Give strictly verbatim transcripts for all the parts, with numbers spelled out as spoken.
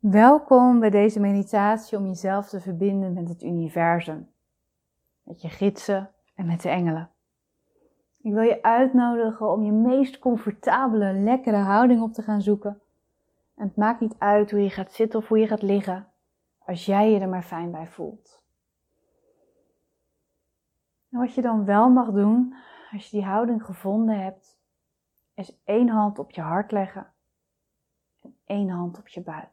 Welkom bij deze meditatie om jezelf te verbinden met het universum, met je gidsen en met de engelen. Ik wil je uitnodigen om je meest comfortabele, lekkere houding op te gaan zoeken. En het maakt niet uit hoe je gaat zitten of hoe je gaat liggen, als jij je er maar fijn bij voelt. En wat je dan wel mag doen, als je die houding gevonden hebt, is één hand op je hart leggen en één hand op je buik.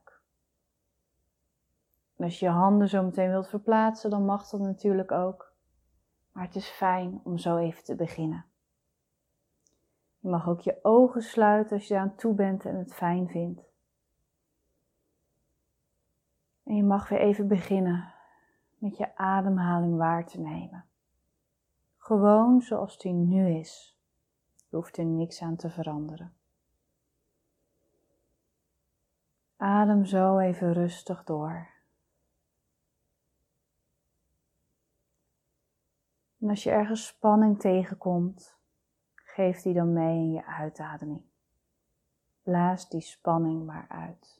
En als je je handen zo meteen wilt verplaatsen, dan mag dat natuurlijk ook. Maar het is fijn om zo even te beginnen. Je mag ook je ogen sluiten als je aan toe bent en het fijn vindt. En je mag weer even beginnen met je ademhaling waar te nemen. Gewoon zoals die nu is. Je hoeft er niks aan te veranderen. Adem zo even rustig door. En als je ergens spanning tegenkomt, geef die dan mee in je uitademing. Blaas die spanning maar uit.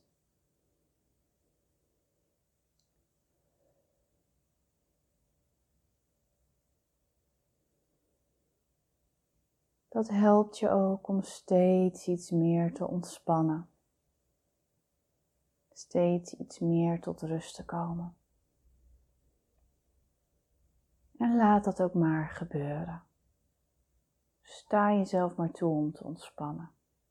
Dat helpt je ook om steeds iets meer te ontspannen. Steeds iets meer tot rust te komen. En laat dat ook maar gebeuren. Sta jezelf maar toe om te ontspannen.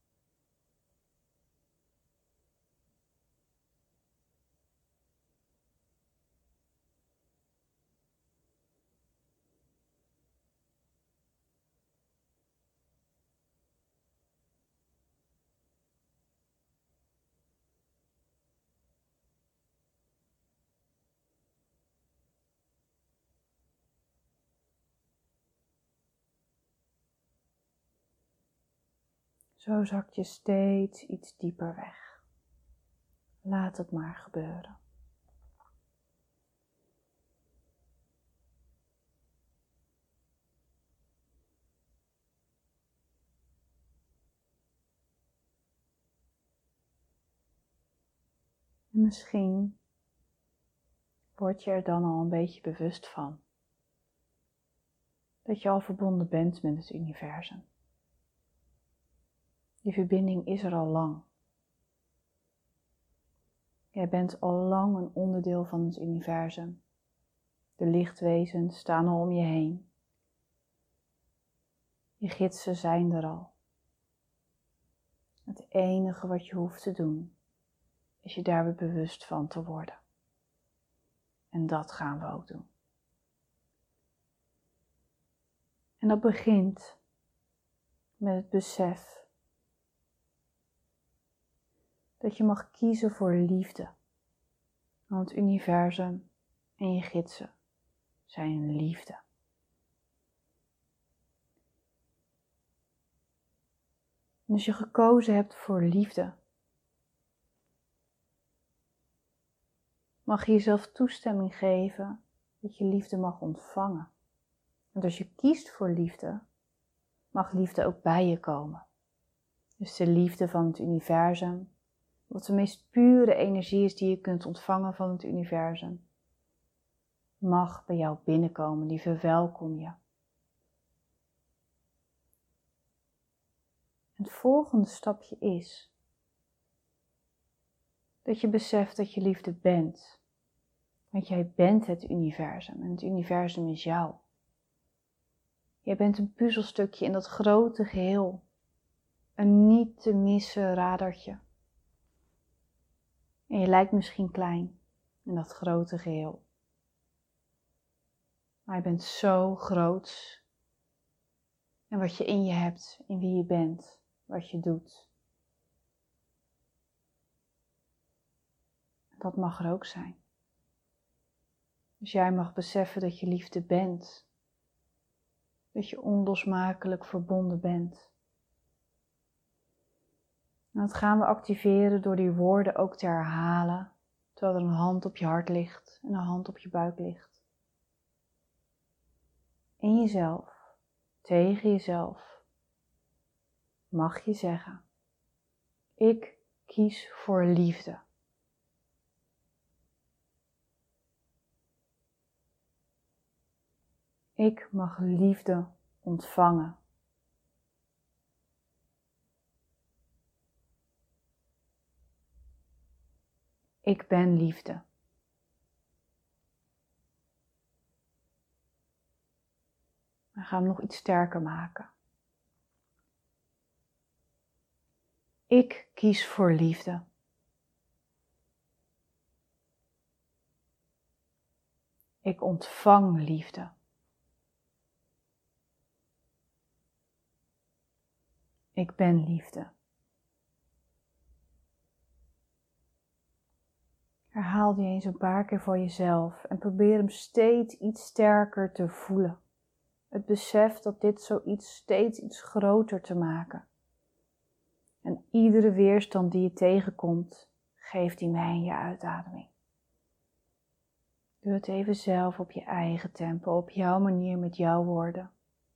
Zo zak je steeds iets dieper weg. Laat het maar gebeuren. En misschien word je er dan al een beetje bewust van. Dat je al verbonden bent met het universum. Die verbinding is er al lang. Jij bent al lang een onderdeel van het universum. De lichtwezens staan al om je heen. Je gidsen zijn er al. Het enige wat je hoeft te doen, is je daar weer bewust van te worden. En dat gaan we ook doen. En dat begint met het besef dat je mag kiezen voor liefde. Want het universum en je gidsen zijn liefde. En als je gekozen hebt voor liefde, mag je jezelf toestemming geven dat je liefde mag ontvangen. Want als je kiest voor liefde, mag liefde ook bij je komen. Dus de liefde van het universum, wat de meest pure energie is die je kunt ontvangen van het universum, mag bij jou binnenkomen, die verwelkom je. Het volgende stapje is dat je beseft dat je liefde bent. Want jij bent het universum en het universum is jou. Jij bent een puzzelstukje in dat grote geheel. Een niet te missen radertje. En je lijkt misschien klein in dat grote geheel. Maar je bent zo groot. En wat je in je hebt, in wie je bent, wat je doet. Dat mag er ook zijn. Dus jij mag beseffen dat je liefde bent. Dat je onlosmakelijk verbonden bent. En dat gaan we activeren door die woorden ook te herhalen, terwijl er een hand op je hart ligt en een hand op je buik ligt. In jezelf, tegen jezelf, mag je zeggen: ik kies voor liefde. Ik mag liefde ontvangen. Ik ben liefde. We gaan hem nog iets sterker maken. Ik kies voor liefde. Ik ontvang liefde. Ik ben liefde. Herhaal die eens een paar keer voor jezelf en probeer hem steeds iets sterker te voelen. Het besef dat dit zoiets steeds iets groter te maken. En iedere weerstand die je tegenkomt, geef die mee in je uitademing. Doe het even zelf op je eigen tempo, op jouw manier, met jouw woorden.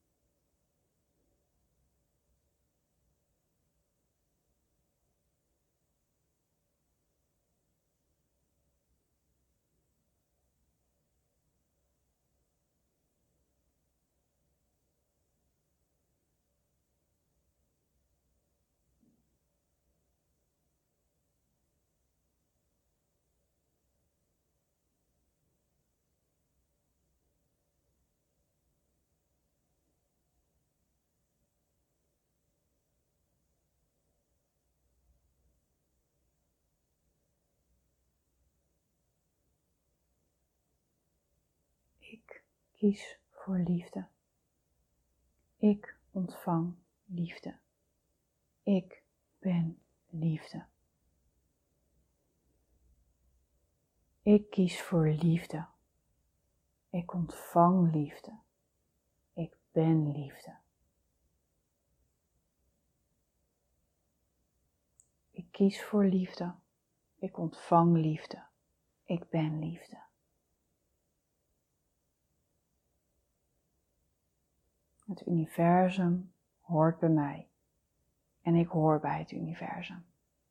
Ik kies voor liefde. Ik ontvang liefde. Ik ben liefde. Ik kies voor liefde. Ik ontvang liefde. Ik ben liefde. Ik kies voor liefde. Ik ontvang liefde. Ik ben liefde. Het universum hoort bij mij. En ik hoor bij het universum.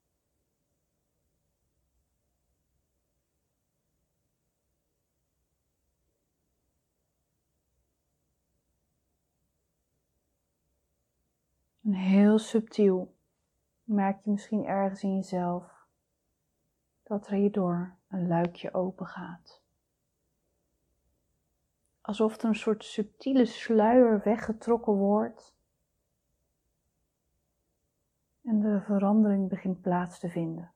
En heel subtiel merk je misschien ergens in jezelf dat er hierdoor een luikje open gaat. Alsof er een soort subtiele sluier weggetrokken wordt en de verandering begint plaats te vinden.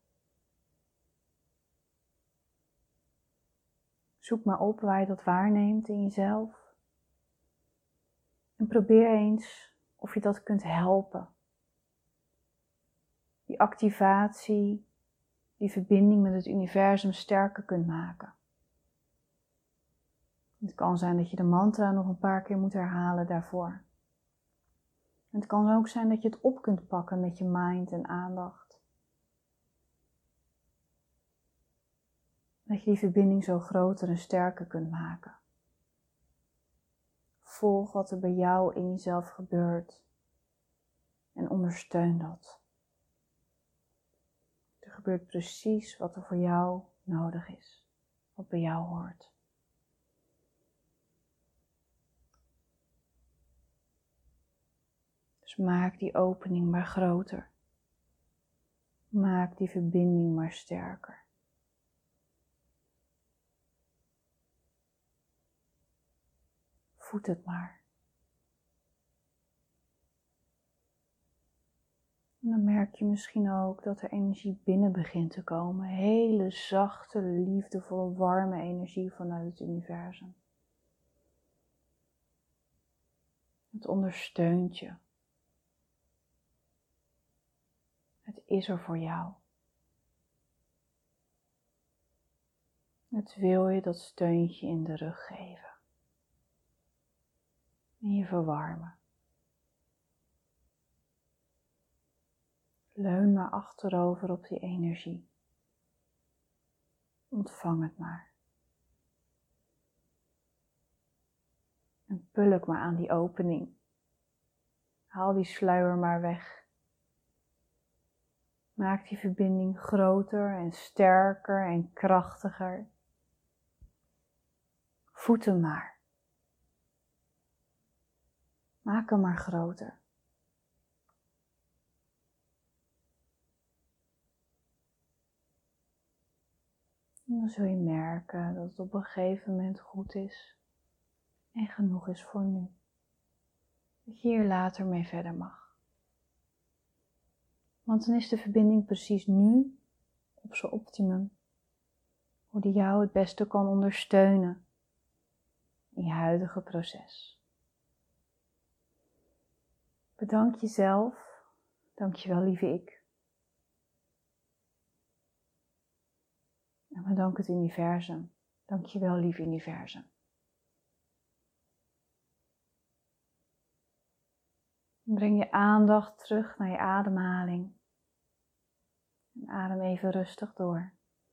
Zoek maar op waar je dat waarneemt in jezelf en probeer eens of je dat kunt helpen. Die activatie, die verbinding met het universum sterker kunt maken. Het kan zijn dat je de mantra nog een paar keer moet herhalen daarvoor. Het kan ook zijn dat je het op kunt pakken met je mind en aandacht. Dat je die verbinding zo groter en sterker kunt maken. Volg wat er bij jou in jezelf gebeurt en ondersteun dat. Er gebeurt precies wat er voor jou nodig is, wat bij jou hoort. Dus maak die opening maar groter. Maak die verbinding maar sterker. Voed het maar. En dan merk je misschien ook dat er energie binnen begint te komen. Hele zachte, liefdevolle, warme energie vanuit het universum. Het ondersteunt je. Het is er voor jou. Het wil je dat steuntje in de rug geven. En je verwarmen. Leun maar achterover op die energie. Ontvang het maar. En pulk maar aan die opening. Haal die sluier maar weg. Maak die verbinding groter en sterker en krachtiger. Voed hem maar. Maak hem maar groter. En dan zul je merken dat het op een gegeven moment goed is en genoeg is voor nu. Dat je hier later mee verder mag. Want dan is de verbinding precies nu op zijn optimum. Hoe die jou het beste kan ondersteunen in je huidige proces. Bedank jezelf. Dank je wel, lieve ik. En bedank het universum. Dank je wel, lieve universum. Breng je aandacht terug naar je ademhaling. En adem even rustig door.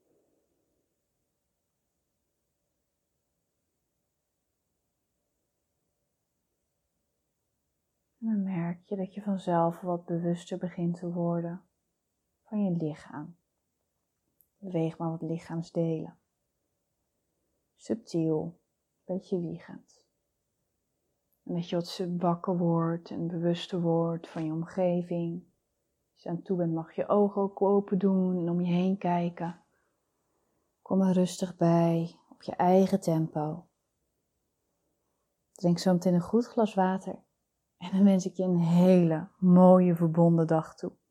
En dan merk je dat je vanzelf wat bewuster begint te worden van je lichaam. Beweeg maar wat lichaamsdelen. Subtiel, een beetje wiegend. En dat je wat wakker wordt en bewuster wordt van je omgeving. Als je aan toe bent mag je je ogen ook open doen en om je heen kijken. Kom er rustig bij, op je eigen tempo. Drink zo meteen een goed glas water. En dan wens ik je een hele mooie verbonden dag toe.